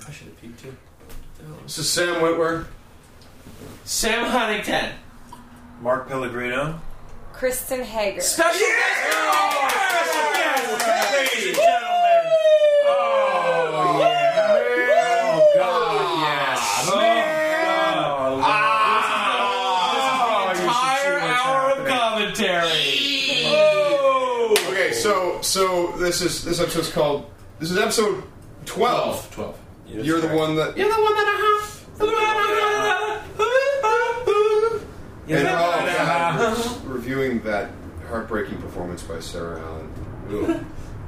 I should have peed too. This is Sam Whitwer. Sam Huntington. Mark Pellegrino. Kristen Hager. Special guest! Ladies and gentlemen. Oh, yeah. Oh, God, yes. This is the entire hour of commentary. Okay, so this episode's called... This is episode 12. 12. Yes, You're the one that... You're the one that And we're reviewing that heartbreaking performance by Sarah Allen. Ooh.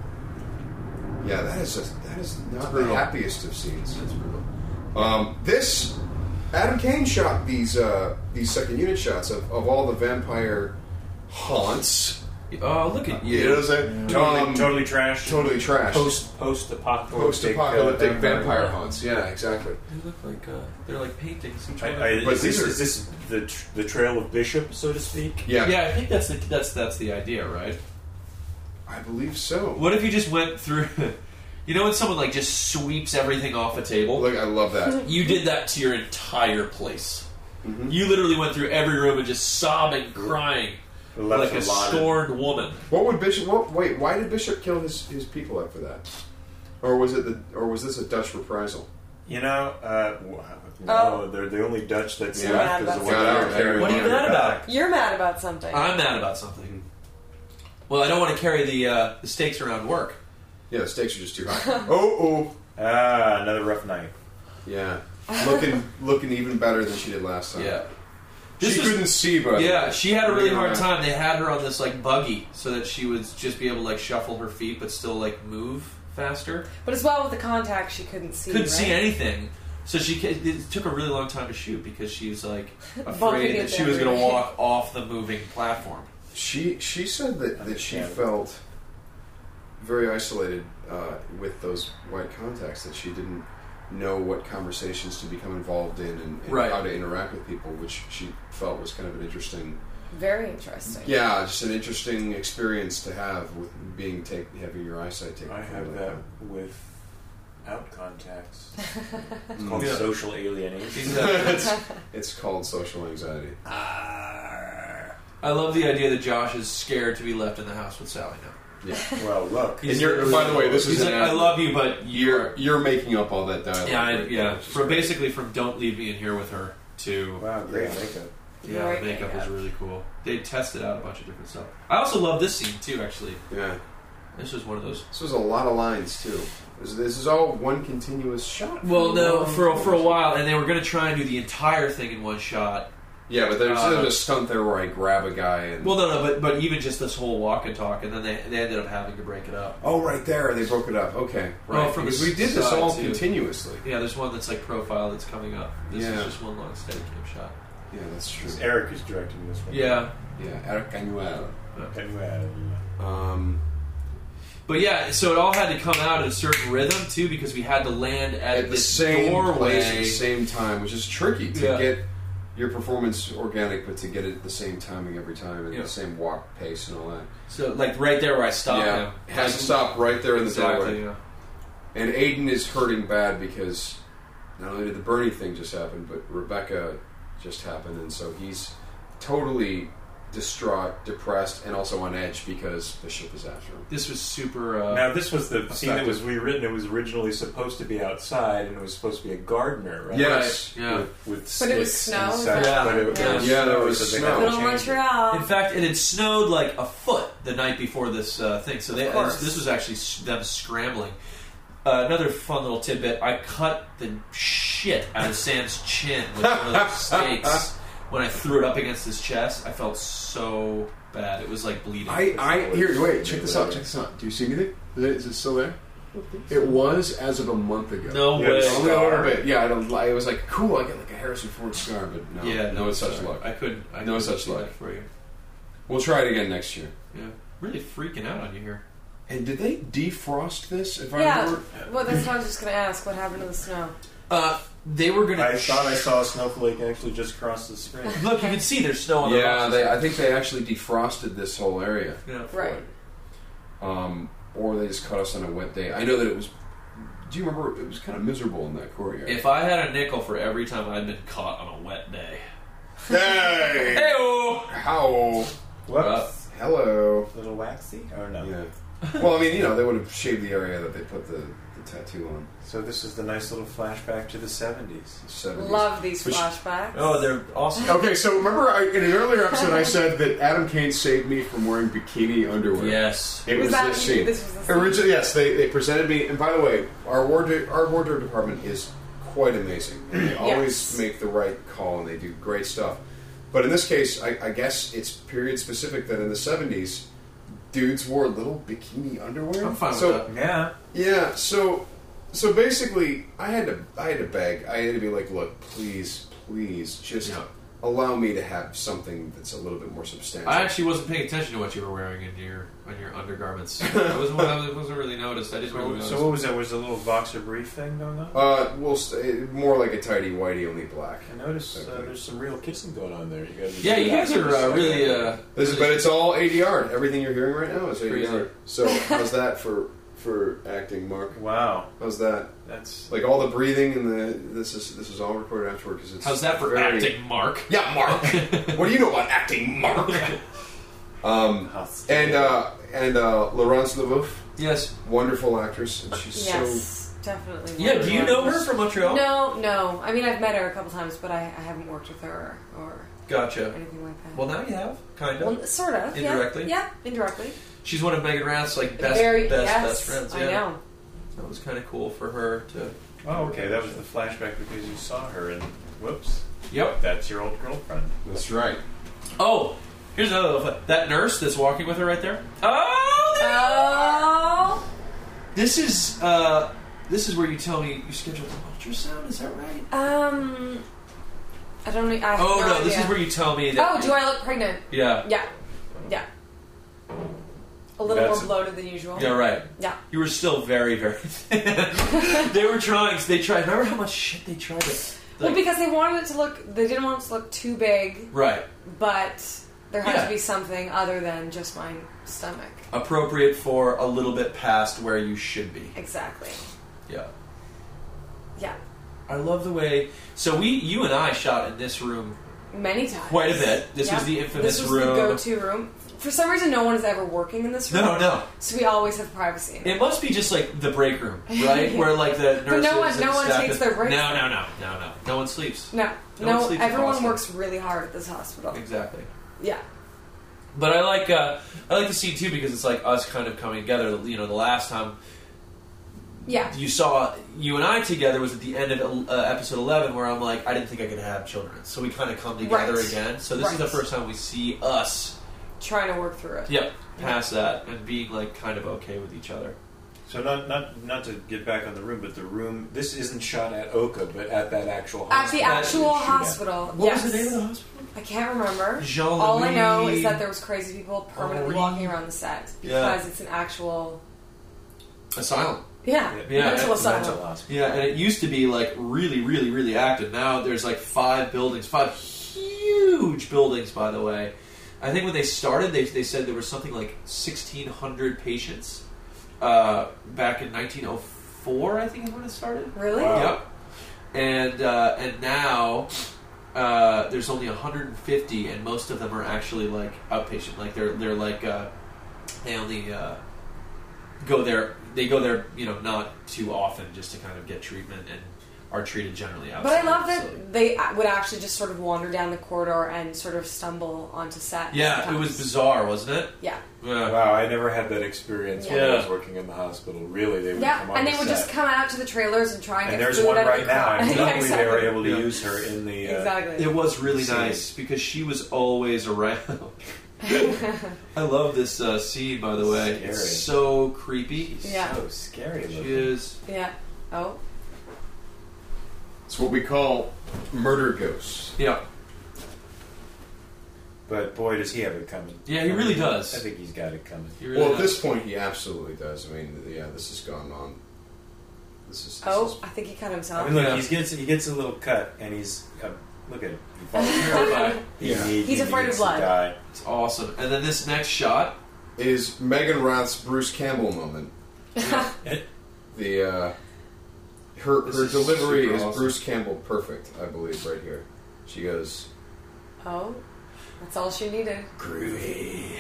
Yeah, that is not the happiest of scenes. That's brutal. This Adam Kane shot these second unit shots of all the vampire haunts. Oh, look at You you. know what I'm saying? Totally trash. Totally trash. Post-apocalyptic. Post-apocalyptic vampire haunts. Yeah, exactly. They look like they're like paintings. But Is this the trail of Bishop, so to speak? Yeah, Yeah, I think that's the idea, right? I believe so. What if you just went through? You know when someone like just sweeps everything off a table? Look, I love that. You did that to your entire place. Mm-hmm. You literally went through every room and just sobbing, crying like a scorned woman. What would Bishop? Wait, why did Bishop kill his people after that? Or was this a Dutch reprisal? You know, no, they're the only Dutch that's Yeah. left. Is the one Got that out. carry What are you on mad their about? back. You're mad about something. I'm mad about something. Well, I don't want to carry the stakes around work. Yeah, the stakes are just too high. Oh, Another rough night. yeah, looking even better than she did last time. Yeah. She couldn't see, but Yeah, she had a really hard time. They had her on this like buggy so that she would just be able to like shuffle her feet but still like move faster. But as well with the contacts, she couldn't see. Couldn't right? see anything. So it took a really long time to shoot because she was like Bumping afraid that into she was going to everything. walk off the moving platform. She said that she felt very isolated with those white contacts, that she didn't know what conversations to become involved in and Right. how to interact with people, which she felt was kind of an interesting, Very interesting. yeah, just an interesting experience to have with having your eyesight taken. I have away. that without contacts. It's Mm. called Yeah. social alienation. It's called social anxiety. I love the idea that Josh is scared to be left in the house with Sally now. Yeah. Well, look. And by the way, this He's is like, I love you, but you're making up all that dialogue. yeah. Which is From great. basically from don't leave me in here with her to Wow, great Yeah. makeup. yeah, Great the makeup makeup. was really cool. They tested out a bunch of different stuff. I also love this scene too. Actually, Yeah. this was one of those. This was a lot of lines too. This is all one continuous shot. Well, no, for a while, and they were going to try and do the entire thing in one shot. Yeah, but there's a stunt there where I grab a guy and... Well, no, but even just this whole walk and talk, and then they ended up having to break it up. Oh, right there. They broke it up. Okay. Right. Well, from because the we did this side, all too. continuously. Yeah, there's one that's like profile that's coming up. This Yeah. is just one long steady cam shot. Yeah, that's true. Eric is directing this one. Yeah. Yeah, Eric Canuel. But yeah, so it all had to come out at a certain rhythm too, because we had to land at the this same doorway. place at the same time, which is tricky to Yeah. get your performance organic, but to get it the same timing every time and Yeah. the same walk pace and all that. So like right there where I stopped Yeah, him. it has to stop right there in the Exactly, doorway. yeah. And Aiden is hurting bad because not only did the Bernie thing just happen, but Rebecca just happened, and so he's totally distraught, depressed, and also on edge because Bishop is after him. This was super. Now, this was the scene that was effective. rewritten. It was originally supposed to be outside, and it was supposed to be a gardener, right? Yes. Right, yeah. With But it was sticks snow, and is such. that- But it Yeah. was Yeah, there snow, was so they snow. had to Little change it. Montreal. In fact, it had snowed like a foot the night before this thing, so Of course. this was actually them scrambling. Another fun little tidbit: I cut the shit out of Sam's chin with one of those stakes when I threw it up against his chest. I felt so bad; it was like bleeding. Here, wait, check this out. Do you see anything? Is it still there? It was as of a month ago. No Yeah, way. it's Only a little bit. Yeah, it was like cool. I get like a Harrison Ford scar, but no, Yeah, no, it's such sorry. luck. I couldn't. I No couldn't such do luck. that for you. We'll try it again next year. Yeah, really freaking out on you here. And did they defrost this? If I Yeah. remember, Well, that's what I was just going to ask. What happened to the snow? They were gonna. I thought I saw a snowflake actually just cross the screen. Look, you can see there's snow on the yeah, rocks. I think they actually defrosted this whole area, Yeah. Right. or they just caught us on a wet day. I know that it was do you remember? It was kind of miserable in that courtyard. If I had a nickel for every time I'd been caught on a wet day. Hey! Hey-o! How? Whoops. Hello. A little waxy? Or no? Yeah. Well, I mean, they would have shaved the area that they put the tattoo on. So this is the nice little flashback to the 70s. 70s. Love these flashbacks. Oh, they're awesome. Okay, so remember in an earlier episode I said that Adam Kane saved me from wearing bikini underwear. Yes. It was that this scene. This was the scene? Originally, yes, they presented me. And by the way, our wardrobe department is quite amazing. And they always make the right call, and they do great stuff. But in this case, I guess it's period specific that in the 70s, dudes wore little bikini underwear. I'm fine with that. Yeah. Yeah, so basically, I had to beg. I had to be like, look, please, just allow me to have something that's a little bit more substantial. I actually wasn't paying attention to what you were wearing in your undergarments. I wasn't really noticed. I just really noticed. So what was that? Was a little boxer brief thing going on? More like a tidy whitey, only black. I noticed there's some real kissing going on there. You guys are really. But it's all ADR. Everything you're hearing right now is ADR. Crazy. So how's that for acting, Mark? Wow. How's that? That's like all the breathing and this is all recorded afterward because it's. How's that for acting, Mark? Yeah, Mark. What do you know about acting, Mark? And Laurence Leboeuf. Yes. Wonderful actress, and she's Yes, definitely. Yeah, do you know her from Montreal? No. I mean, I've met her a couple times, but I haven't worked with her or Gotcha. anything like that. Well, now you have, kind of. Well, sort of. Indirectly. Yeah, indirectly. She's one of Megan Rath's best friends. Yeah. I know. That was kind of cool for her to. Oh, okay. That was the flashback because you saw her and whoops. Yep. That's your old girlfriend. That's right. Oh, here's another little fun. That nurse that's walking with her right there. Oh. This is where you tell me you scheduled an ultrasound. Is that right? I don't know. I have Oh no, idea. this is where you tell me that. Oh, do I look pregnant? Yeah. Yeah. A little That's- more bloated than usual. Yeah, right. Yeah. You were still very, very thin. They were trying. They tried. Remember how much shit they tried to. Well, because they wanted it to look. They didn't want it to look too big, Right. but there had Yeah. to be something other than just my stomach. Appropriate for a little bit past where you should be. Exactly. Yeah. Yeah. I love the way. So you and I shot in this room Many times. quite a bit. This Yeah. was the infamous This was room. the go-to room. For some reason, no one is ever working in this room. No. So we always have privacy. In it. It must be just like the break room, right? Where like the nurses no one- and no one staff takes is- their breaks. No. No one sleeps. No, No one sleeps in everyone hospital. works really hard at this hospital. Exactly. Yeah. But I like the scene too because it's like us kind of coming together. You know, the last time Yeah. you saw you and I together was at the end of episode 11, where I'm like, I didn't think I could have children, so we kind of come together Right. again. So this is the Right. first time we see us. Trying to work through it. Yep, past that and being like kind of okay with each other. So not to get back on the room, but the room. This isn't shot at Oka, but at that actual At hospital. the actual hospital. What yes. was the name of the hospital? I can't remember. Jean-Louis. All I know is that there was crazy people permanently Henri. walking around the set because Yeah. it's an actual Asylum. mental it's asylum. mental hospital. Yeah, and it used to be like really, really, really active. Now there's like 5 buildings, 5 huge buildings, by the way. I think when they started, they said there was something like 1,600 patients back in 1904. I think is when it started. Really? Wow. Yep. And now there's only 150, and most of them are actually like outpatient. Like they're like they only go there. They go there, not too often, just to kind of get treatment and are treated generally outside. But I love the facility. that they would actually just sort of wander down the corridor and sort of stumble onto set. Yeah, sometimes. it was bizarre, wasn't it? Yeah. Yeah. Wow, I never had that experience when Yeah. I was working in the hospital. Really, they would Yeah, come on and they the would set. just come out to the trailers and try and And get there's food one out right of the now. crowd. I'm Yeah, luckily they were exactly. able to Yeah. use her in the. Exactly. It was really Scene. nice because she was always around. I love this scene, by the way. Scary. It's so creepy. Yeah. So scary looking. She is. Yeah. Oh. It's what we call murder ghosts. Yeah. But boy, does he have it coming. Yeah, he really does. I think he's got it coming. He really Well, at does. this point, he absolutely does. I mean, yeah, this has gone on. This is I think he cut I himself. mean, look, Yeah. he gets a little cut, and he's look at him. He falls Terrified. Yeah. He's afraid of needs to blood. die. It's awesome. And then this next shot. is Megan Rath's Bruce Campbell moment. The Her This delivery super is awesome. Bruce Campbell perfect, I believe, right here. She goes, Oh, that's all she needed. groovy.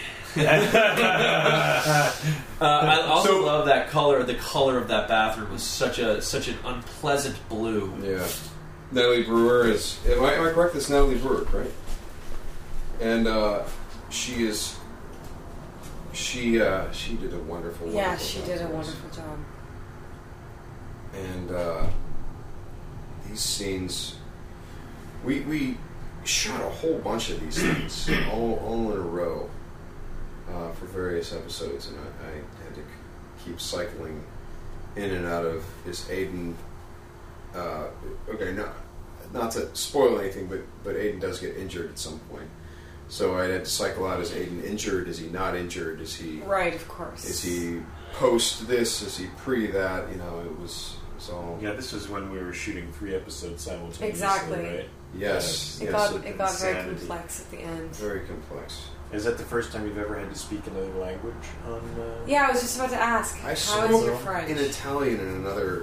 I also love that color. The color of that bathroom was such an unpleasant blue. yeah. Natalie Brewer is... Am I correct? It's Natalie Brewer, right? And she is... She did a wonderful Yeah, wonderful she job did a for us. wonderful job. And these scenes... We shot a whole bunch of these things all in a row for various episodes, and I had to keep cycling in and out of is Aiden. Okay, not to spoil anything, but Aiden does get injured at some point, so I had to cycle out. Is Aiden injured? Is he not injured? Is he Right, of course. Is he post this? Is he pre that? You know, it was all Yeah, this was when we were shooting 3 episodes simultaneously, Exactly. right? yes, It yes, got very insanity. complex at the end. very complex. Is that the first time you've ever had to speak another language on? Yeah, I was just about to ask. I How is spoke your French? in Italian in another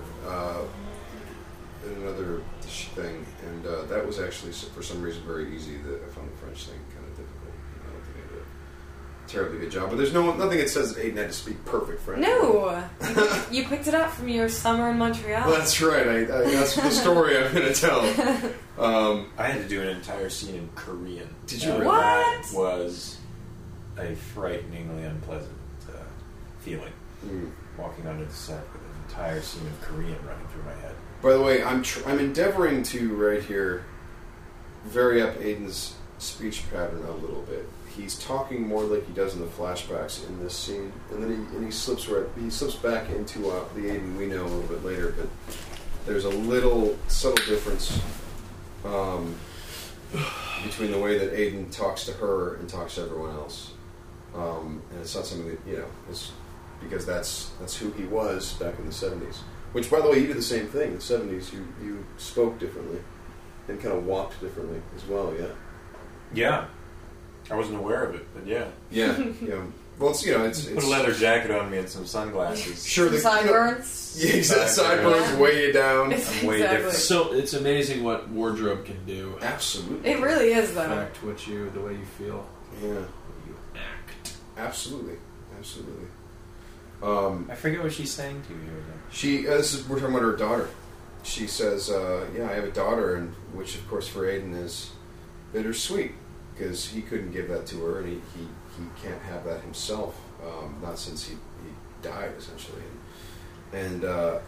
thing, and that was actually for some reason very easy. I found the French thing kind of difficult. I don't think I did a terribly good job, but there's nothing that says that Aiden had to speak perfect French. No, you picked it up from your summer in Montreal. Well, that's right. That's the story I'm going to tell. I had to do an entire scene in Korean. Did you Now, really? That What? was a frighteningly unpleasant feeling. Walking onto the set with an entire scene of Korean running through my head. By the way, I'm endeavoring to right here vary up Aiden's speech pattern a little bit. He's talking more like he does in the flashbacks in this scene, and then he slips back into the Aiden we know a little bit later. But there's a little subtle difference between the way that Aiden talks to her and talks to everyone else, and it's not something that is because that's who he was back in the 70s. Which, by the way, you did the same thing in the 70s. You spoke differently and kind of walked differently as well. Yeah. Yeah. I wasn't aware of it, but yeah. Yeah. Well, it's Put a leather jacket on me and some sunglasses. Sure. Sideburns. Yeah, exactly. Sideburns Yeah. weigh you down. I'm way Exactly. different. So it's amazing what wardrobe can do. Absolutely. It really is, though. Affect the way you feel, Yeah. the way you act. Absolutely. I forget what she's saying to you here, though. We're talking about her daughter. She says, I have a daughter, and which, of course, for Aiden is bittersweet, because he couldn't give that to her, and he can't have that himself, not since he died, essentially. And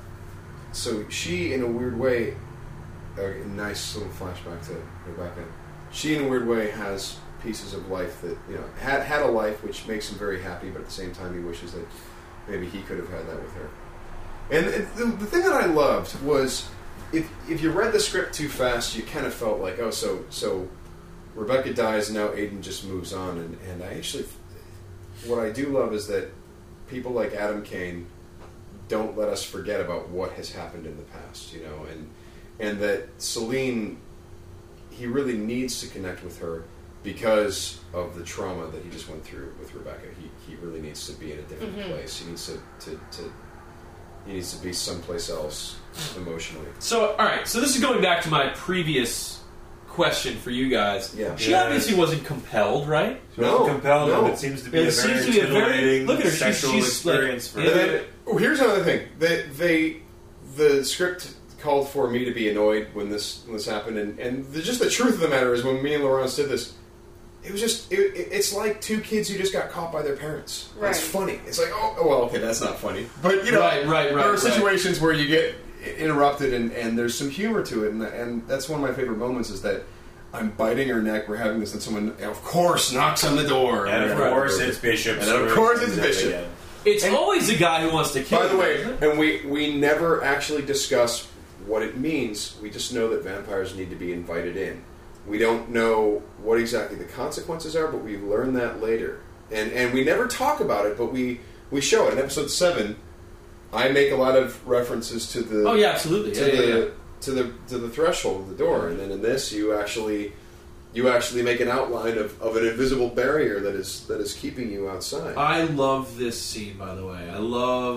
so she, in a weird way, a nice little flashback to Rebecca, she, in a weird way, has pieces of life that, had a life which makes him very happy, but at the same time he wishes that maybe he could have had that with her. And the thing that I loved was, if you read the script too fast, you kind of felt like, oh, so Rebecca dies and now Aiden just moves on. And I actually, what I do love is that people like Adam Kane don't let us forget about what has happened in the past, and that Celine, he really needs to connect with her because of the trauma that he just went through with Rebecca. He really needs to be in a different place. He needs he needs to be someplace else emotionally. So, all right. So this is going back to my previous question for you guys. Yeah. She Yeah. obviously wasn't compelled, right? She wasn't compelled, no. but it seems to be It a seems very to be a very- titillating look at her, sexual she's like- experience for Yeah. her. Here's another thing. The script called for me to be annoyed when this happened, and just the truth of the matter is, when me and Laurence did this, it was just it's like two kids who just got caught by their parents. Right. It's funny. It's like, oh well, okay, that's not funny, but Right, there are right. situations where you get interrupted, and there's some humor to it, and that's one of my favorite moments is that I'm biting her neck. We're having this, and someone, of course, knocks on the door, And of course, it's Bishop. And of course it's Bishop. It's always the guy who wants to kill. By the you, way, isn't it? and we never actually discuss what it means. We just know that vampires need to be invited in. We don't know what exactly the consequences are, but we learn that later. And we never talk about it, but we show it. In episode 7, I make a lot of references to the Oh yeah, absolutely. to the threshold of the door, and then in this you actually make an outline of an invisible barrier that is keeping you outside. I love this scene, by the way. I love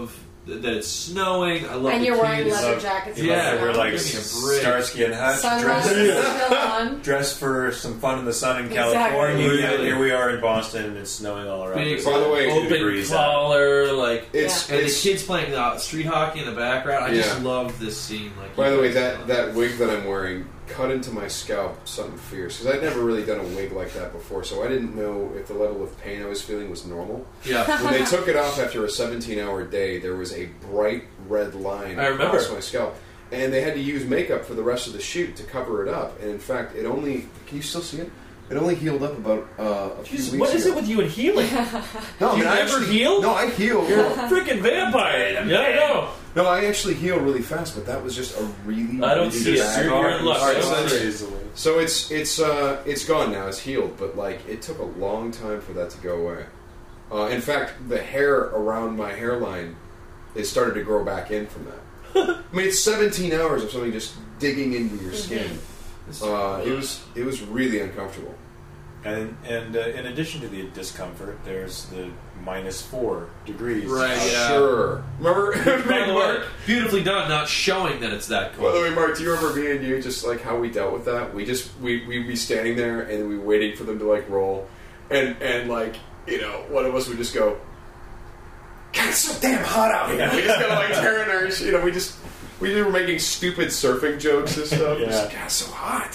that it's snowing. I love And the you're wearing kids. leather jackets. Yeah, we're like give me a break. Starsky and Hutch Sunglasses still on. dressed for some fun in the sun in Exactly. California. Really. Yeah, here we are in Boston, and it's snowing all around. Big, us. By the way, 2 open degrees out. collar, like, It's and the it's. kids playing street hockey in the background. I just Yeah. love this scene. Like, By you the way, guys know. that wig that I'm wearing cut into my scalp something fierce because I'd never really done a wig like that before, so I didn't know if the level of pain I was feeling was normal. Yeah. When they took it off after a 17-hour day, there was a bright red line I remember. across my scalp, and they had to use makeup for the rest of the shoot to cover it up. And in fact, it only can you still see it? It only healed up about a few weeks What is ago. it with you and healing? No, You never heal? No, I heal. You're a freaking vampire. Yeah, I know. No, I actually heal really fast, but that was just a really. I don't really see it. bad You're in luck. Alright, Don't so So it's gone now. It's healed, but like it took a long time for that to go away. In fact, the hair around my hairline it started to grow back in from that. I mean, it's 17 hours of something just digging into your skin. It was really uncomfortable. And in addition to the discomfort, there's the -4 degrees. Right, yeah. Sure. Remember? By the way, Mark? beautifully done, not showing that it's that By the cold. way, Mark, do you remember me and you just like how we dealt with that? We'd be standing there and we waiting for them to like roll, and like one of us would just go, "God, it's so damn hot out here." We just go like tearing our, we were making stupid surfing jokes and stuff. Yeah. Just, God, it's so hot.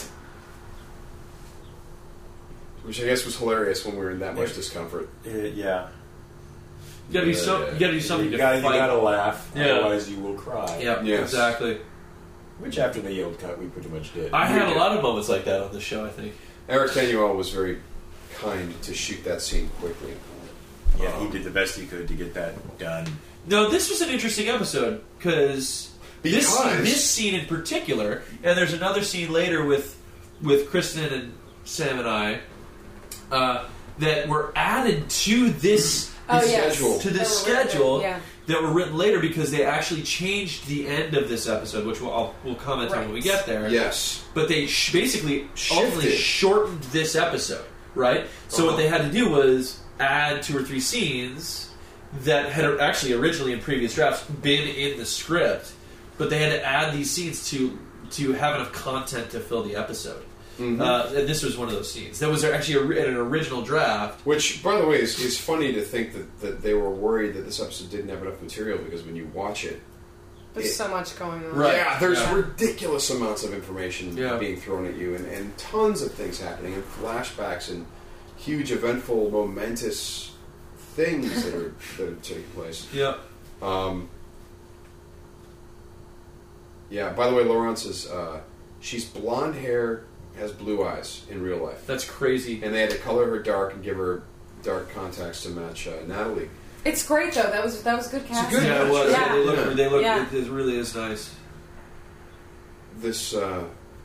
Which I guess was hilarious when we were in that much discomfort. Yeah. You gotta do you gotta do something You to gotta fight. laugh, Yeah. otherwise you will cry. Yeah, Yes. exactly. Which after the Yield cut, we pretty much did. I had a lot of moments like that on the show. I think. Eric Tenuel was very kind to shoot that scene quickly. Yeah, he did the best he could to get that done. No, this was an interesting episode because this scene in particular, and there's another scene later with Kristen and Sam and I that were added to this schedule. to this That were written, schedule yeah. that were written later because they actually changed the end of this episode, which we'll comment on when we get there. Yes. But they basically ultimately Shifted. shortened this episode, right? So what they had to do was add 2 or 3 scenes that had actually originally in previous drafts been in the script, but they had to add these scenes to have enough content to fill the episode. Mm-hmm. And this was one of those scenes. That was actually in an original draft. Which, by the way, is funny to think that they were worried that this episode didn't have enough material because when you watch it, There's so much going on. Right. yeah, there's Yeah. ridiculous amounts of information Yeah. being thrown at you and tons of things happening and flashbacks and huge, eventful, momentous things that are taking place. Yeah. Yeah, by the way, Laurence is she's blonde hair, has blue eyes in real life. That's crazy. And they had to color her dark and give her dark contacts to match Natalie. It's great though. That was good casting. good Yeah, it was. Yeah. They look. Yeah. It really is nice. This I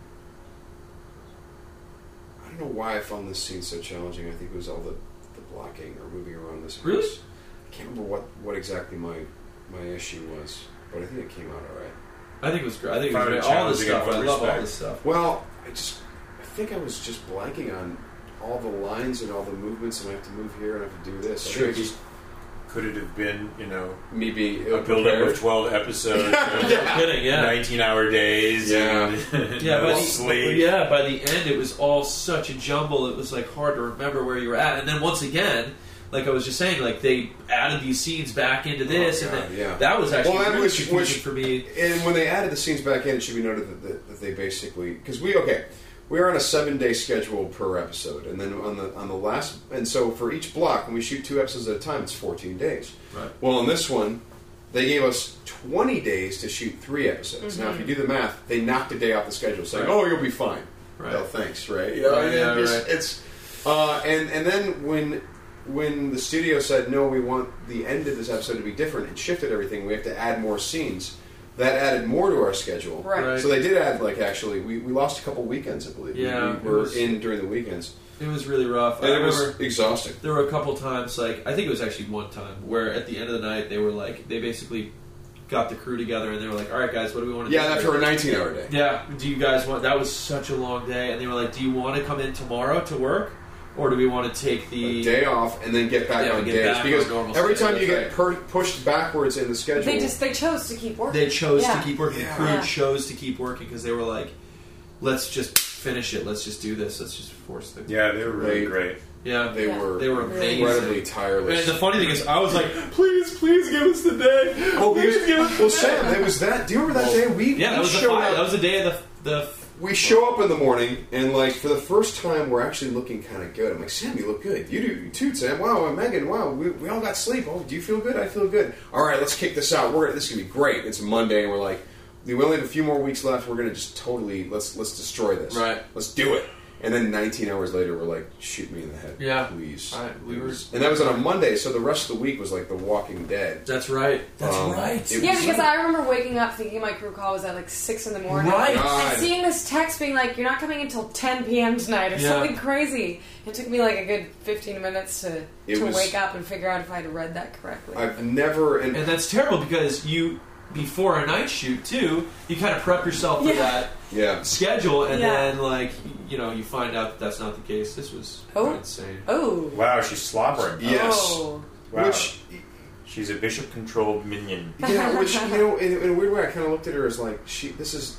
don't know why I found this scene so challenging. I think it was all the blocking or moving around this house. Really? I can't remember what exactly my issue was, but I think it came out all right. I think it was great. I think it was Found it great. All this challenging stuff. in I what love all respect? this stuff. Well, I think I was just blanking on all the lines and all the movements, and I have to move here and I have to do this. I think it's just Could it have been, me being a build-up ill-prepared. of 12 episodes, No kidding. Yeah. 19-hour days, Yeah. and Yeah, no sleep. by the end it was all such a jumble. It was like hard to remember where you were at. And then once again, like I was just saying, like they added these scenes back into this, Oh, and God, then yeah. that was actually Well, that really was- confusing which- for me. And when they added the scenes back in, it should be noted that they basically because we're on a 7-day schedule per episode, and then on the last, and so for each block, when we shoot 2 episodes at a time, it's 14 days. Right. Well, on this one, they gave us 20 days to shoot 3 episodes. Now, if you do the math, they knocked a day off the schedule, saying, Right. "Oh, you'll be fine." Right. Well, thanks, right? Right, yeah, right. It's and then when the studio said, "No, we want the end of this episode to be different," and shifted everything, we have to add more scenes. That added more to our schedule. Right. So they did add, actually, we lost a couple weekends, I believe. Yeah, we it were was- in during the weekends. It was really rough. And I it was remember exhausting. there were a couple times, like I think it was actually one time, where at the end of the night they were like, they basically got the crew together and they were like, "All right, guys, what do we want to do?" Yeah, after a 19-hour day. Yeah, do you guys want? That was such a long day, and they were like, "Do you want to come in tomorrow to work, Or do we want to take a the day off and then get back Yeah, on get days? back Because on normal every schedule, time you that's get pushed backwards in the schedule, They chose to keep working. They chose Yeah. to keep working. Yeah. The crew Yeah. chose to keep working because they were like, let's just finish it. Let's just do this. Let's just force the... Yeah, they were really They- great. Yeah. they Yeah. were They were incredibly amazing. tireless. And the funny thing is, I was like, please give us the day. Oh, Please give us the well, day. Sam, it was that. Do you remember that day? Yeah, that was the showed fire. up. That was the day of the We show up in the morning, and like for the first time, we're actually looking kind of good. I'm like, Sam, you look good. You do too, Sam. Wow, and Megan. Wow, we all got sleep. Oh, do you feel good? I feel good. All right, let's kick this out. This is gonna be great. It's a Monday, and we're like, we only have a few more weeks left. We're gonna just totally let's destroy this. Right. Let's do it. And then 19 hours later, we're like, shoot me in the head, Yeah. please. Right, And that was on a Monday, so the rest of the week was like The Walking Dead. That's right. That's Um, right. it Yeah, was- because I remember waking up thinking my crew call was at like 6 in the morning. Right. God. And seeing this text being like, you're not coming until 10 p.m. tonight or Yeah. something crazy. It took me like a good 15 minutes to It was- wake up and figure out if I had read that correctly. I've never And that's terrible because before a night shoot too, you kind of prep yourself for that yeah. schedule, and Yeah. then you find out that that's not the case. This was insane. Oh. Wow, she's slobbering. Yes. Oh. Wow. Which, She's a bishop-controlled minion. yeah, which in a weird way, I kind of looked at her as like, is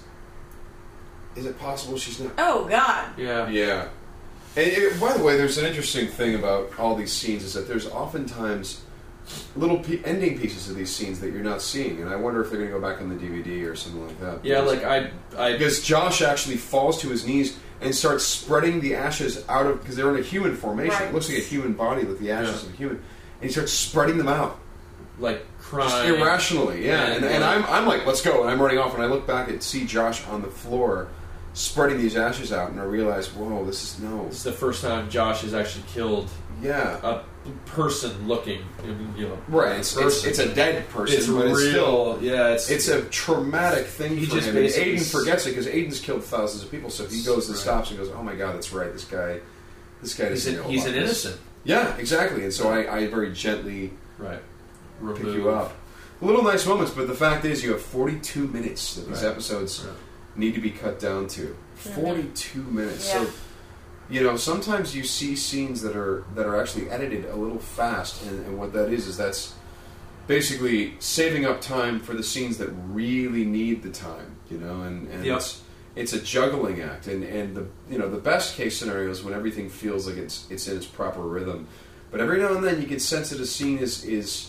it possible she's not? Oh, God. Yeah. Yeah. And by the way, there's an interesting thing about all these scenes is that there's oftentimes little ending pieces of these scenes that you're not seeing, and I wonder if they're going to go back on the DVD or something like that. Yeah, Because- like I because Josh actually falls to his knees and starts spreading the ashes out of because they're in a human formation. Right. It looks like a human body with the ashes of a human, and he starts spreading them out. like Just crying irrationally, yeah. And I'm like, let's go. And I'm running off, and I look back and see Josh on the floor spreading these ashes out, and I realize, whoa, this is no. This is the first time Josh has actually killed Yeah. a person looking. Right. It's a dead person, It's but real. it's still. Yeah, It's a traumatic thing He for just him. And basically Aiden forgets it because Aiden's killed thousands of people. So he goes and Right. stops and goes, "Oh my god, that's right. This guy doesn't know he's about an this." innocent. Yeah, exactly. And so I very gently Right. pick you up. Little nice moments, but the fact is, you have 42 minutes that these Right. episodes Right. need to be cut down to. 42 minutes. Yeah. So, sometimes you see scenes that are actually edited a little fast, and what that is that's basically saving up time for the scenes that really need the time. And Yep. it's a juggling act, and the best case scenario is when everything feels like it's in its proper rhythm. But every now and then you get sense that a scene is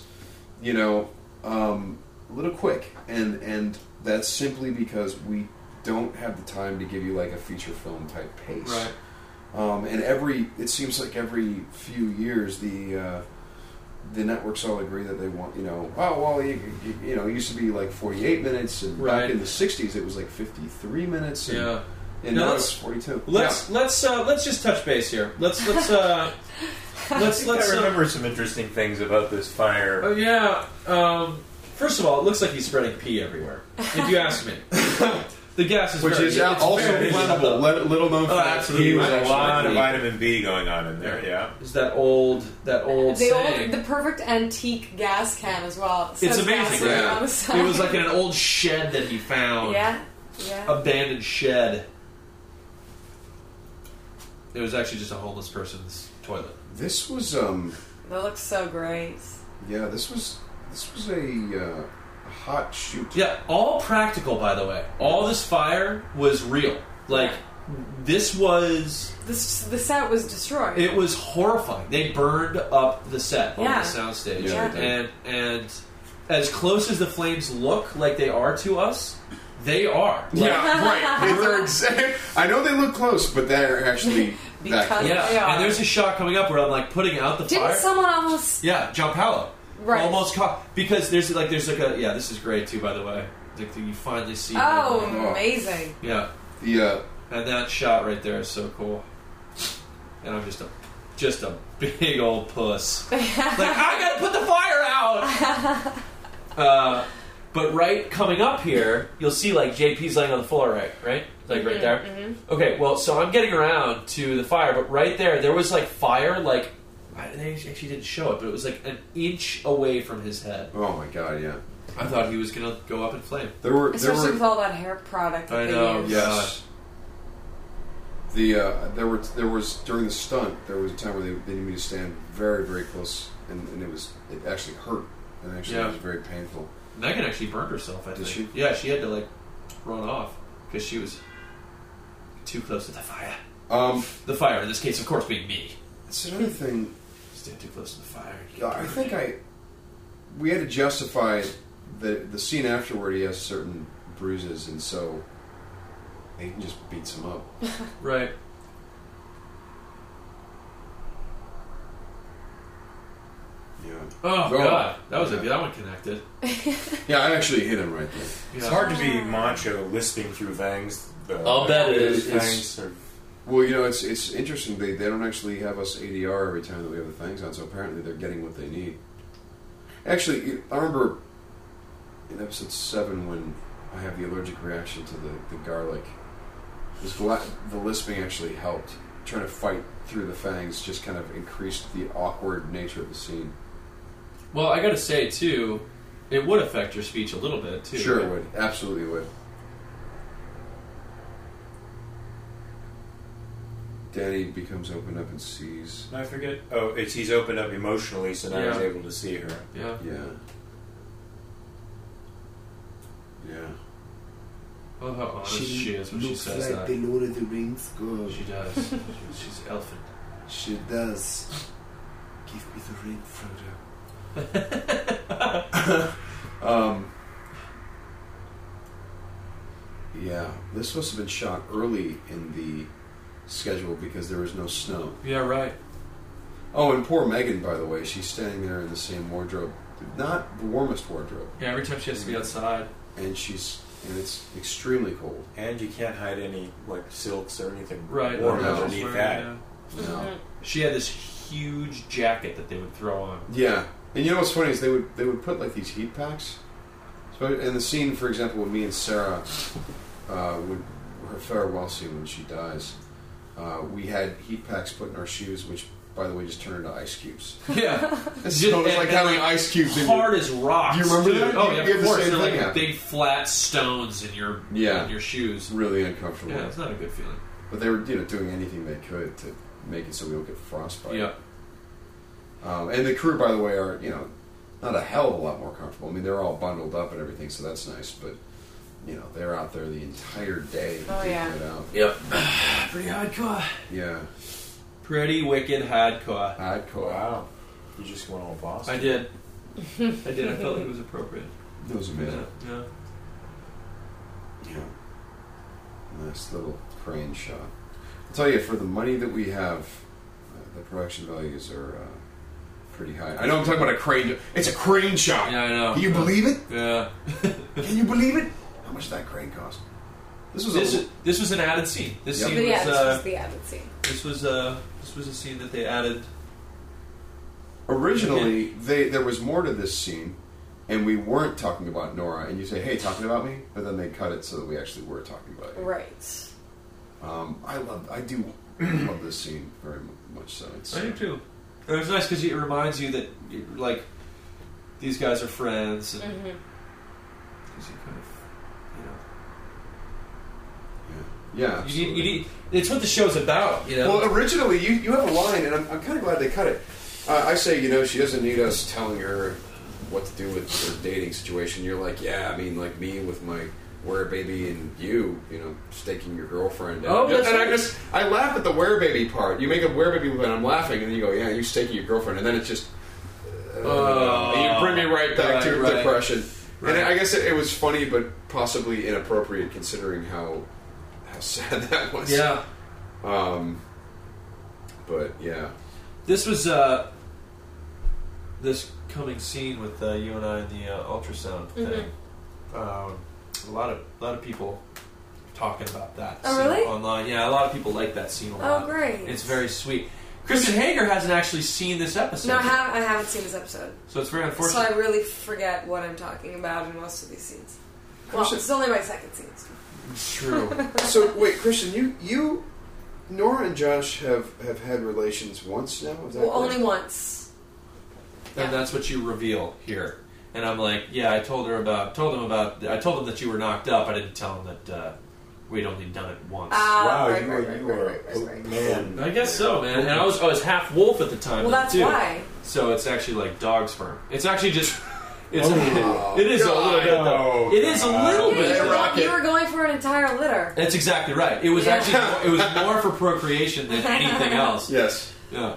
a little quick, and that's simply because we don't have the time to give you like a feature film type pace. Right. And it seems like every few years the networks all agree that they want, it used to be like 48 minutes, and Right. back in the 60s it was like 53 minutes, and, Yeah. and Now now let's- it's 42. Let's just touch base here. Let's I remember some interesting things about this fire. Oh yeah. First of all, it looks like he's spreading pee everywhere. If you ask me, the gas is Which very, is it's also very flammable. Little known Oh, fact. absolutely. He was a Actually, lot of the- vitamin B going on in there, yeah. Is that old saying? The perfect antique gas can as well. It It's says amazing. gasoline Yeah. on the side. It was like in an old shed that he found. Yeah. Abandoned shed. It was actually just a homeless person's toilet. This was That looks so great. this was a hot shoot. Yeah, all practical, by the way. All this fire was real. Like, this was... The set was destroyed. It was horrifying. They burned up the set on Yeah. the soundstage. Yeah, they did. And as close as the flames look like they are to us, they are. Like, Yeah, right. They're exact. I know they look close, but they're actually that Because- close. yeah. They are. And there's a shot coming up where I'm like putting out the Didn't fire. someone almost... Yeah, Gianpaolo. Right. Almost caught. Because there's a... Yeah, this is great too, by the way. Like, you finally see... Oh, Oh. amazing. Yeah. The And that shot right there is so cool. And I'm just a big old puss. Like, I gotta put the fire out! But right coming up here, you'll see like JP's laying on the floor, right? Like right there. Mm-hmm. Okay, well, so I'm getting around to the fire, but right there was like fire, like they actually didn't show it, but it was like an inch away from his head. oh my god, yeah. I thought he was gonna go up in flame. There were Especially with all that hair product that I they know, use. yes. There was during the stunt there was a time where they needed me to stand very, very close, and it actually hurt, and actually it was very painful. Megan actually burned herself. I think. Did she? Yeah, she had to like run off because she was too close to the fire. The fire in this case, of course, being me. It's another thing. Stand too close to the fire. I think we had to justify the scene afterward. He has certain bruises, and so Aiden just beats him up. Right. Yeah. Oh God, that one connected. Yeah, I actually hit him right there. It's hard to be macho lisping through things. I'll bet it is. Fangs are... Well, it's interesting. They don't actually have us ADR every time that we have the things on, so apparently they're getting what they need. Actually, I remember in episode 7 when I have the allergic reaction to the garlic. The lisping actually helped. Trying to fight through the fangs just kind of increased the awkward nature of the scene. Well, I got to say too, it would affect your speech a little bit too. Sure, right? it would. Absolutely would. Danny becomes open up and sees. I forget. Oh, he's opened up emotionally, so now he's Yeah. able to see her. Yeah. Yeah. Yeah. Oh, how honest she is when she says looks like that. the Lord of the Rings girl. She does. She's elfin. She does. Give me the ring, Frodo. Yeah, this must have been shot early in the schedule because there was no snow. Yeah, right. Oh, and poor Megan, by the way, she's standing there in the same wardrobe, not the warmest wardrobe, Yeah, every time she has to be outside. and it's extremely cold. And you can't hide any like silks or anything Right. warm No. underneath that. Yeah. No. She had this huge jacket that they would throw on. Yeah, and you know what's funny is they would put like these heat packs. So in the scene, for example, when me and Sarah, when her farewell scene when she dies, we had heat packs put in our shoes, which, by the way, just turned into ice cubes. Yeah. So it's like having ice cubes in hard as rocks. Do you remember too. that? Oh, You yeah, had of the course. same They're thing like happen. big flat stones in your shoes. really uncomfortable. Yeah, it's not a good feeling. But they were doing anything they could to make it so we don't get frostbite. Yeah. And the crew, by the way, are not a hell of a lot more comfortable. I mean, they're all bundled up and everything, so that's nice. But they're out there the entire day. Oh, yeah. It out. Yep. Pretty hardcore. Yeah. Pretty wicked hardcore. Hardcore. Wow. You just went all boss. I did. I felt like it was appropriate. That was amazing. Yeah. Yeah. Nice little crane shot. I'll tell you, for the money that we have, the production values are pretty high. I know I'm talking about a crane. It's a crane shot. Yeah, I know. Can you believe it? Yeah. Can you believe it? How much did that crane cost? This was This was an added scene. This Yep. scene But was. yeah, this was the added scene. This was a scene that they added. originally there was more to this scene, and we weren't talking about Nora. And you say, "Hey, talking about me," but then they cut it so that we actually were talking about you. Right. I do love this scene very much. So it's I do too. It was nice because it reminds you that like these guys are friends, and Mm-hmm. because you kind of yeah. you need it's what the show's about, Well, originally you have a line, and I'm kind of glad they cut it. I say, she doesn't need us telling her what to do with her dating situation. You're like, yeah, I mean, like me with my werebaby and you staking your girlfriend. Oh, that's and right. I laugh at the werebaby part. You make a werebaby and I'm laughing, and then you go, yeah, you staking your girlfriend, and then it's just, and you bring me right back to depression. Right. And I guess it was funny, but possibly inappropriate considering how sad that was. Yeah. But yeah. This was this coming scene with you and I in the ultrasound thing. A lot of people talking about that. Oh, scene really? Online, yeah. A lot of people like that scene a lot. Oh, great. It's very sweet. Kristen Hager hasn't actually seen this episode. No, I haven't seen this episode. So it's very So unfortunate. I really forget what I'm talking about in most of these scenes. Well, Christian- it's only my second scene. It's true. So wait, Christian, you, Nora and Josh have had relations once now. Is that Well, correct? only once. And that's what you reveal here. And I'm like, yeah, I told them that you were knocked up. I didn't tell them that we'd only done it once. Wow, right, you right, were right, right, right. man. I guess so, man. And I was half wolf at the time. Well, that's too. why. So it's actually like dog sperm. It's actually just. It's Oh, it is a little bit. Though. It is a little Yeah, bit. you were going for an entire litter. That's exactly right. It was actually it was more for procreation than anything else. Yes. Yeah.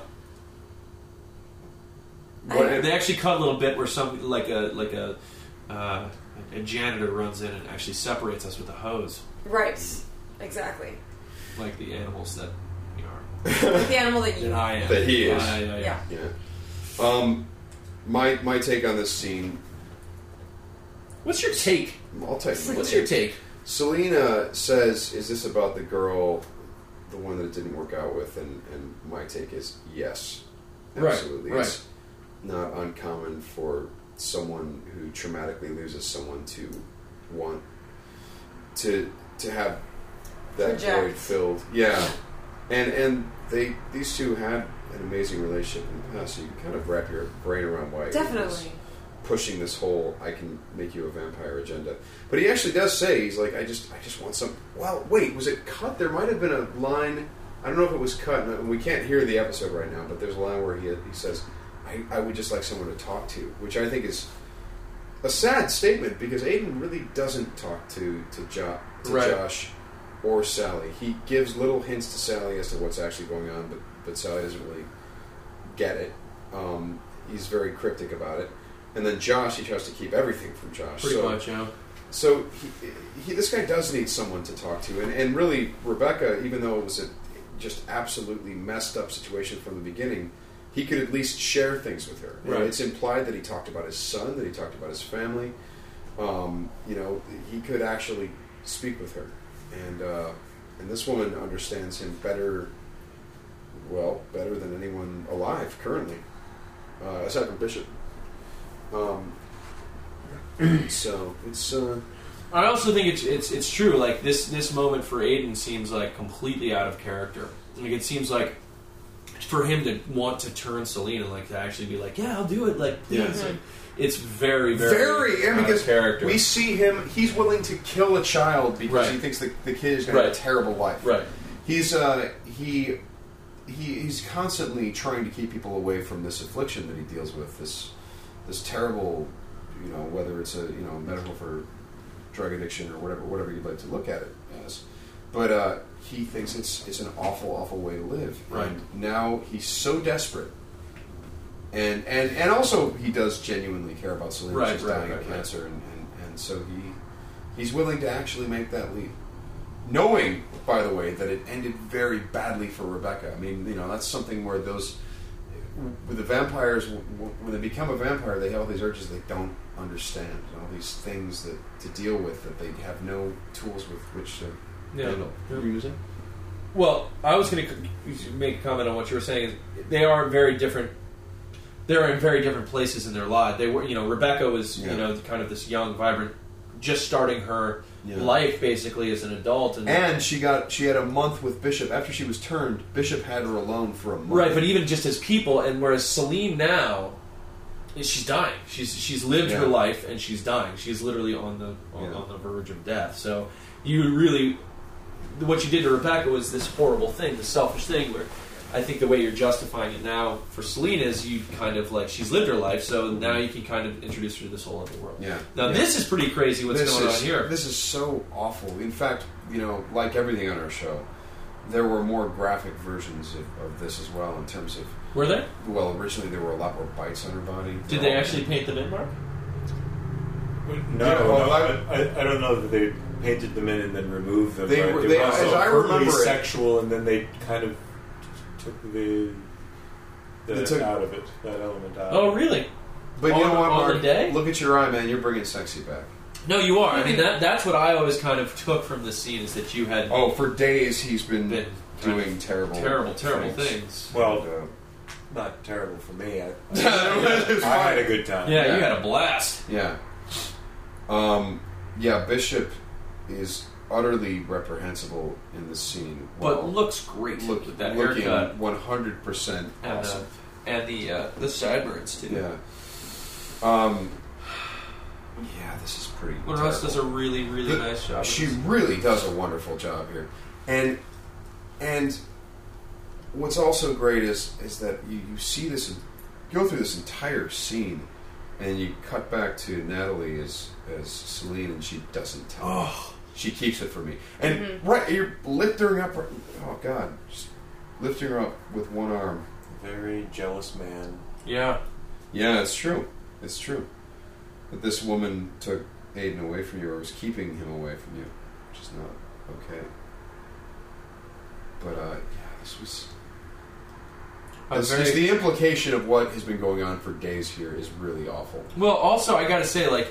What, They actually cut a little bit where some like a janitor runs in and actually separates us with a hose, Right. Exactly. like the animals that we are. Like the animal that you. That I am. That he is. Yeah. yeah. My take on this scene. What's your take? I'll tell you. What's your take? Selena says, "Is this about the girl, the one that it didn't work out with?" And my take is yes, absolutely. Right. It's not uncommon for someone who traumatically loses someone to want to have that Project. void filled. Yeah, and these two had an amazing relationship in the past. So you can kind of wrap your brain around why he was Definitely. pushing this whole "I can make you a vampire" agenda. But he actually does say, he's like, I just want some. Well, wait, was it cut? There might have been a line. I don't know if it was cut. And we can't hear the episode right now, but there's a line where he says, I would just like someone to talk to, which I think is a sad statement because Aiden really doesn't talk to Right. Josh or Sally. He gives little hints to Sally as to what's actually going on, but Sally doesn't really get it. He's very cryptic about it. And then Josh, he tries to keep everything from Josh. Pretty much, yeah. So this guy does need someone to talk to. And really, Rebecca, even though it was a just absolutely messed up situation from the beginning, he could at least share things with her. Right. It's implied that he talked about his son, that he talked about his family. He could actually speak with her. And this woman understands him better than anyone alive currently, aside from Bishop. So it's. I also think it's true. Like this moment for Aiden seems like completely out of character. Like it seems like for him to want to turn Selena, like to actually be like, yeah, I'll do it. Like, Yeah. it's, like, it's very, very, and out because of character. we see him, he's willing to kill a child because Right. he thinks the kid is going to have a terrible life. Right. He's he's constantly trying to keep people away from this affliction that he deals with. This terrible, whether it's a metaphor for drug addiction or whatever you'd like to look at it as. But he thinks it's an awful, awful way to live. Right. And now he's so desperate. And also he does genuinely care about Selena. Right, She's right, dying right, of right. cancer, and so he's willing to actually make that leap. Knowing, by the way, that it ended very badly for Rebecca. I mean, that's something where with the vampires, when they become a vampire, they have all these urges they don't understand, all these things to deal with that they have no tools with which to handle. Yeah. What were you saying? Well, I was going to make a comment on what you were saying. They are very different. They're in very different places in their life. They were, Rebecca was, kind of this young, vibrant, just starting her life basically as an adult, And she had a month with Bishop after she was turned. Bishop had her alone for a month. right. But even just as people, and whereas Celine now, she's dying. She's lived her life and she's dying. She's literally on the verge of death. So you really, what you did to Rebecca was this horrible thing, this selfish thing. Where I think the way you're justifying it now for Selena is you kind of like she's lived her life, so now you can kind of introduce her to this whole other world. Yeah. Now this is pretty crazy. What's going on here? This is so awful. In fact, like everything on our show, there were more graphic versions of this as well in terms of. Were they? Well, originally there were a lot more bites on her body. Did they actually paint the mint mark? No, I don't know that they painted them in and then removed them. They but were- it they- was as I overtly remember it- sexual, and then they kind of took the They took- out of it, that element out. Oh, really? But you know what, on the Mark? day? Look at your eye, man. You're bringing sexy back. No, you are. I mean, that's what I always kind of took from the scene is that you had Oh, for days he's been Been doing terrible things. Well, And, not terrible for me. I It's had a good time. Yeah, you had a blast. yeah, Bishop is utterly reprehensible in this scene. But while looks great with that looking haircut 100% and awesome. and the sideburns too. Yeah. yeah, this is pretty. Winter Russ does a terrible. really, really nice job. She really does a wonderful job here, and what's also great is that you see this, you go through this entire scene, and you cut back to Natalie as Celine, and she doesn't tell. Me. She keeps it for me, and right, you're lifting her up. Oh God, just lifting her up with one arm. Very jealous man. Yeah. Yeah, it's true. It's true. That this woman took Aiden away from you, or was keeping him away from you, which is not okay. But yeah, this was. The implication of what has been going on for days here is really awful. Well, also, I gotta say, like,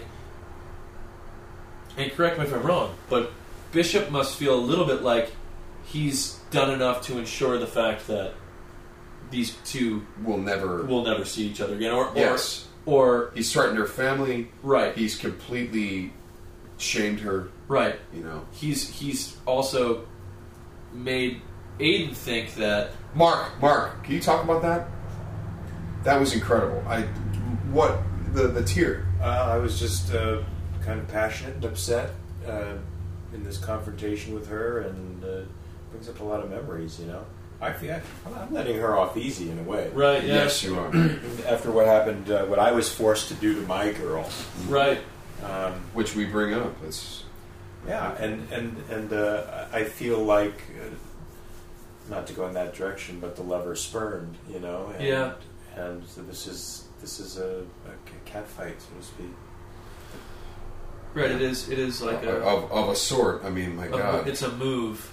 and correct me if I'm wrong, but Bishop must feel a little bit like he's done enough to ensure the fact that these two will never see each other again, or he's threatened her family. Right. He's completely shamed her. Right. You know. He's also made Aiden think that. Mark, can you talk about that? That was incredible. What the tear? I was just kind of passionate and upset in this confrontation with her, and brings up a lot of memories. You know, I feel I'm letting her off easy in a way. Right. Yeah. Yes, you are. After what happened, what I was forced to do to my girl. Right. Which we bring up. It's and I feel like. Not to go in that direction, but the lover spurned, you know. And, and so this is a cat fight, so to speak. Right. It is like of a sort. I mean, my God, it's a move.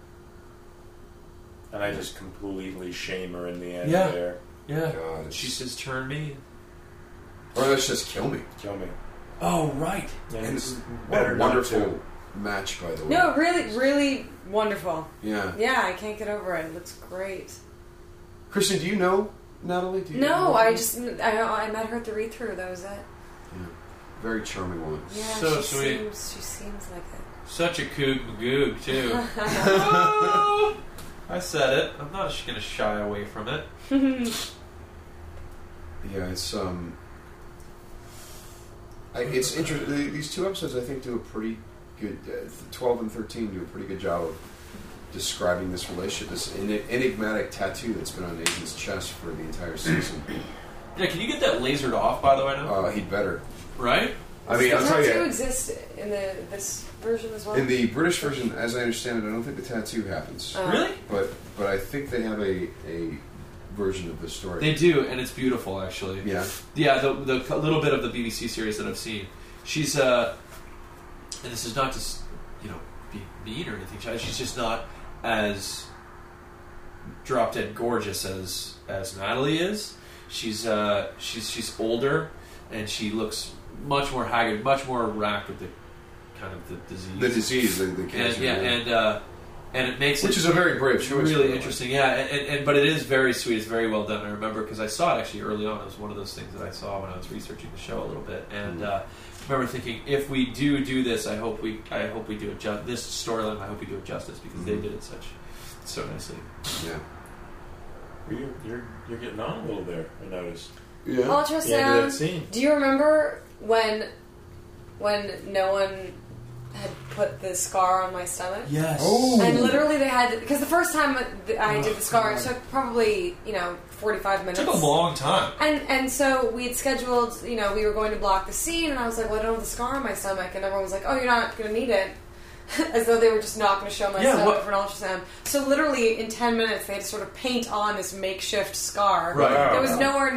And I just completely shame her in the end. Yeah. There. Yeah. God, She says, "Turn me." Or let's just kill me. Kill me. Oh, right. And what a wonderful match, by the way. No, really, really wonderful. Yeah. Yeah, I can't get over it. It looks great. Kristen, do you know Natalie? Do you No, know I met her at the read-through. That was it. Yeah. Very charming woman. Yeah, So she sweet. She seems like it. Such a kook magoog, too. Oh, I said it. I'm not going to shy away from it. Yeah, it's interesting. These two episodes, I think, do a pretty good. 12 and 13 do a pretty good job of describing this relationship, this enigmatic tattoo that's been on Aiden's chest for the entire season. Yeah, can you get that lasered off, by the way, now? He'd better. Right? I mean, Does I'll the tell tattoo you. exist in this version as well? In the British version, as I understand it, I don't think the tattoo happens. Really? But I think they have a version of the story. They do, and it's beautiful, actually. Yeah. Yeah, the little bit of the BBC series that I've seen. She's, and this is not to, be mean or anything. She's just not as drop dead gorgeous as Natalie is. She's older, and she looks much more haggard, much more racked with the kind of the disease. The disease, the cancer. And it makes which is a very brave choice. Really interesting, yeah. And but it is very sweet. It's very well done. I remember because I saw it actually early on. It was one of those things that I saw when I was researching the show a little bit, and I remember thinking, if we do this, I hope we do it this storyline. I hope we do it justice because they did it so nicely. Yeah. You're getting on a little there. I noticed. Yeah. Ultrasound. Yeah, that scene. Do you remember when no one had put the scar on my stomach? Yes. Oh. And literally they had, because the first time I did the scar, it took probably 45 minutes. It took a long time. And so we had scheduled, we were going to block the scene, and I was like, well, I don't have the scar on my stomach, and everyone was like, oh, you're not going to need it. As though they were just not going to show my stomach for an ultrasound. So literally in 10 minutes they had to sort of paint on this makeshift scar. Right. It was nowhere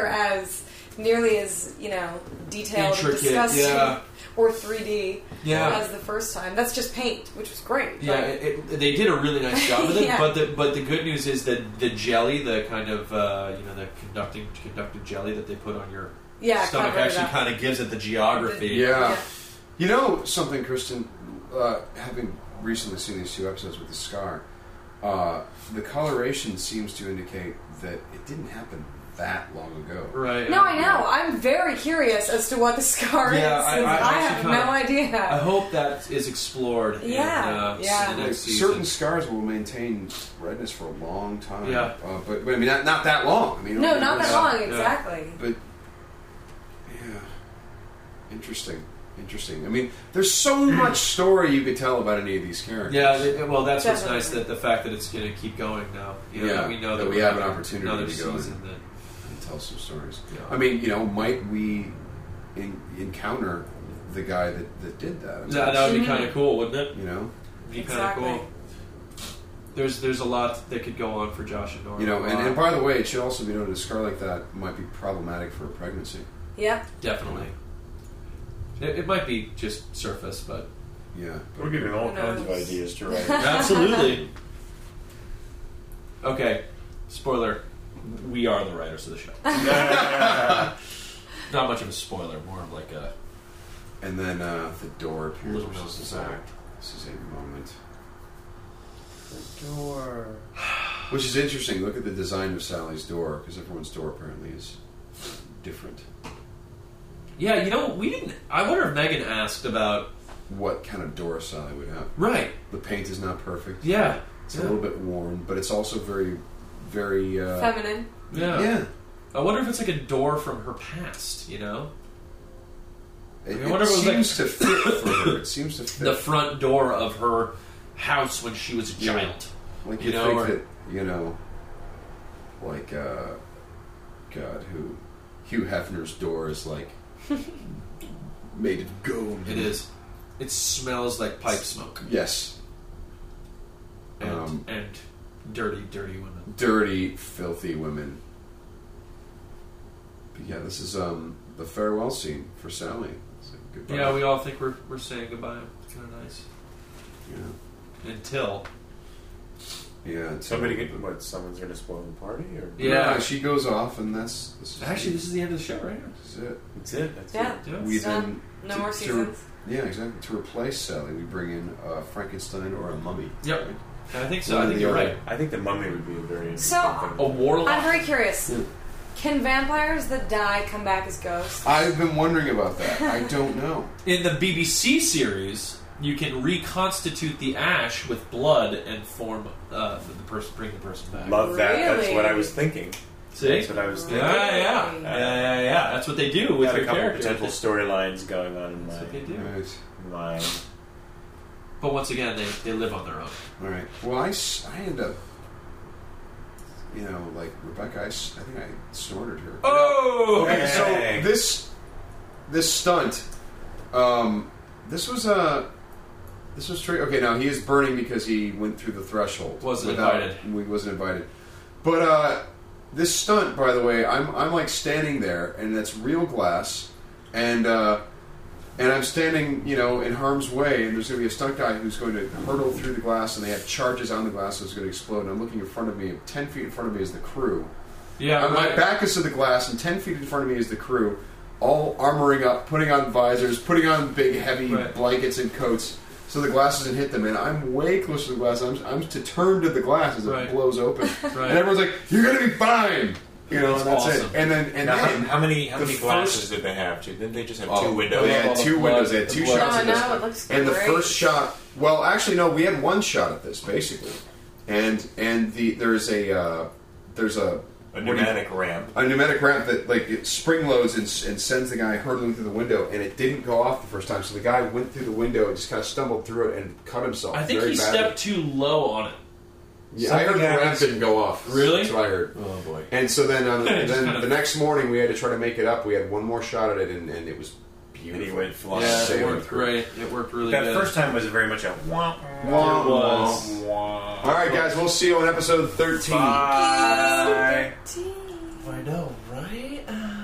nearly as detailed and intricate, disgusting or 3D Yeah. as the first time. That's just paint, which was great. Yeah, they did a really nice job with it. Yeah. But the good news is that the jelly, the kind of the conductive jelly that they put on your stomach covered it actually up. kind of gives it the geography. Yeah. You know something, Kristen? Having recently seen these two episodes with the scar, the coloration seems to indicate that it didn't happen that long ago. Right. No, I know. I'm very curious as to what the scar is. Yeah, I have actually no idea. I hope that is explored. Yeah, in yeah. the next season. Certain scars will maintain redness for a long time. Yeah. But I mean, not that long. I mean, No, not that long, Yeah. exactly. But yeah, Interesting. I mean, there's so much story you could tell about any of these characters. Yeah, well, that's what's Definitely. nice, that the fact that it's going to keep going now. You know, that we know that we we're have an having opportunity another to go season and tell some stories. Yeah. I mean, might we encounter the guy that did that? that would be kind of cool, wouldn't it? You know? Be kind of Exactly. cool. There's a lot that could go on for Josh and Nora. You know, and by the way, it should also be noted a scar like that might be problematic for a pregnancy. Yep. Definitely. It might be just surface, but Yeah. We're giving all Who kinds of knows? ideas to write. absolutely. Okay, spoiler: we are the writers of the show. Not much of a spoiler, more of like a. And then the door appears. Little Which known is fact. this is a moment. Door. Which is interesting. Look at the design of Sally's door, because everyone's door apparently is different. Yeah, we didn't. I wonder if Megan asked about. What kind of door Sally would have? Right. The paint is not perfect. Yeah. It's a little bit worn, but it's also very, very. Feminine. Yeah. Yeah. I wonder if it's like a door from her past. It, I wonder if it was seems to fit for her. It seems to fit. The front door of her house when she was a Yeah. child. Like you you know, think or- that, like, God, Hugh Hefner's door is like made of gold. It is. It smells like pipe smoke Yes. and dirty women. Dirty, filthy women. But yeah, this is the farewell scene for Sally. It's like goodbye. Yeah, we all think we're saying goodbye. It's kind of nice. Yeah. Until. Yeah. It's Someone's going to spoil the party? Or? Yeah. She goes off, and this is Actually, this is the end of the show, right? this is it. That's it. That's Yeah. it. Yeah. We It's done. then No more seasons. Yeah, exactly. To replace Sally, we bring in Frankenstein or a mummy. Yep. Right? I think so. One I or think the you're other. right. I think the mummy would be a very interesting So- thing. A warlock. I'm very curious. Yeah. Can vampires that die come back as ghosts? I've been wondering about that. I don't know. In the BBC series, you can reconstitute the ash with blood and form bring the person back. Love that. That's Really? what I was thinking. See? That's what I was thinking. Yeah. That's what they do with Got a their couple characters. potential storylines going on in That's what they do. Right. my mind. But once again, they live on their own. All right. Well, I end up, like Rebecca. I think I snorted her. Oh! Okay, so Hey. this stunt, this was straight. Okay, now he is burning because he went through the threshold. Wasn't invited. He wasn't invited. But this stunt, by the way, I'm like standing there, and that's real glass, and I'm standing, in harm's way, and there's going to be a stunt guy who's going to hurtle through the glass, and they have charges on the glass that's going to explode. And I'm looking in front of me, 10 feet in front of me is the crew. Yeah, My back is to the glass, and 10 feet in front of me is the crew, all armoring up, putting on visors, putting on big, heavy blankets and coats, so the glass doesn't hit them. And I'm way closer to the glass. I'm to turn to the glass as it blows open, and everyone's like, "You're going to be fine," and that's awesome. it. And then, How many the glasses first- did they have? Didn't they just have Oh, two windows? They had two windows. They had two shots Oh, of this. no, it looks And the great. first shot, well, actually, no, we had one shot at this basically, and there's a A pneumatic ramp. a pneumatic ramp that it spring loads and sends the guy hurtling through the window, and it didn't go off the first time, so the guy went through the window and just kind of stumbled through it and cut himself. I think very he badly. stepped too low on it. Yeah, I heard the ramp happens. didn't go off. Really? That's what I heard. Oh boy. And so then, Just then kind of- the next morning, we had to try to make it up. We had one more shot at it, and it was beautiful. And he went flying. Yeah, it Sailing worked through. great. It worked really That good. first time was very much a wah, Wah, It was. wah. All right, guys, we'll see you on episode 13. Bye. I know.